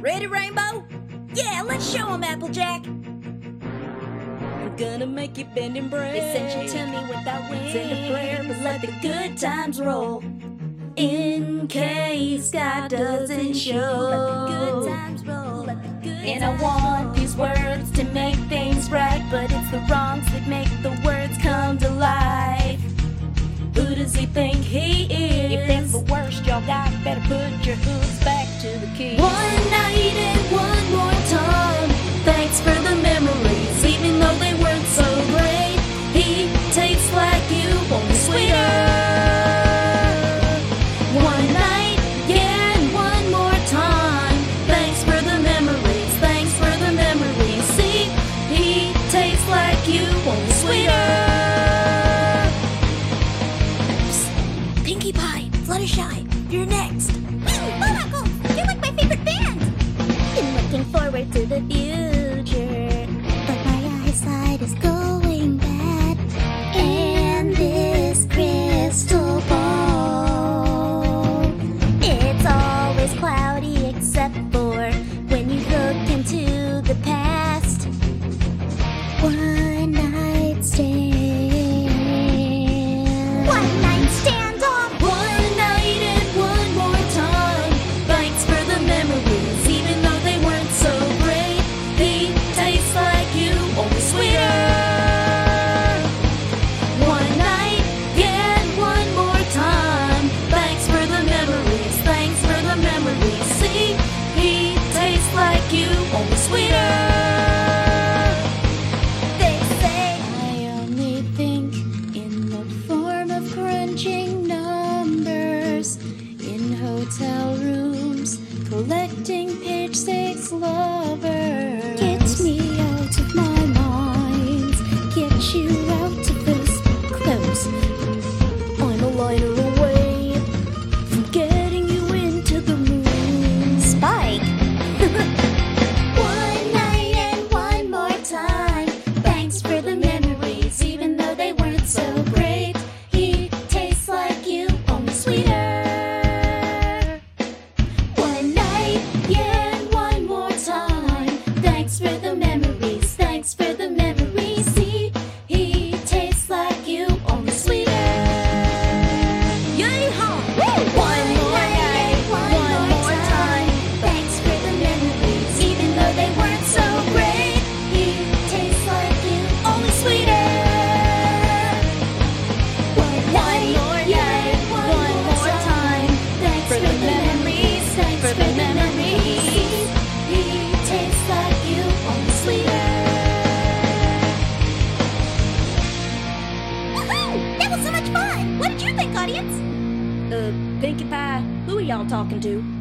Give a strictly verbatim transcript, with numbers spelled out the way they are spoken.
Ready, Rainbow? Yeah, let's show 'em, Applejack. I'm gonna make you bend and break. They sent you to me without wings. Send a prayer, but let the good times roll. In case God doesn't show. Let the good times roll. Let the good And I want these words to make things right, but it's the wrongs that make the words come to life. Who does he think he is? If that's the worst y'all got, better put your hooves back to the keys. One night and one more time. Thanks for the memories, even though they weren't so great. He tastes like you, only sweeter. One night, yeah, and one more time. Thanks for the memories, thanks for the memories. See, he tastes like you, only sweeter. Pinkie Pie, Fluttershy, you're next. Bullbuckle, you're like my favorite band. Been looking forward to the future, but my eyesight is going bad. And this crystal ball, it's always cloudy except for when you look into the past. One night stand. One night stand off. One night and one more time. Thanks for the memories, even though they weren't so great. He tastes like you, only sweeter. One night, yeah, and one more time. Thanks for the memories, thanks for the memories. See, he tastes like you, only sweeter. They say I only think in the form of crunching numbers in hotel rooms, collecting page six lovers. get me out of my mind, get you out of this clothes. I'm a liner away from getting you into the moon. Spike. One night and one more time. Thanks for the memories, even though they weren't so great. He tastes like you, only sweeter. One night, yeah, and one more time. Thanks for the memories, thanks for the memories. See, he tastes like you, only sweeter. Yay-haw! One more night, one more time. Thanks for the memories, even though they weren't so great. He tastes like you, only sweeter. One night, yeah, one more time. Thanks for the memories, thanks for the memories. He tastes like you, only sweeter. Woohoo! That was so much fun! What did you think, audience? Uh, Pinkie Pie, who are y'all talking to?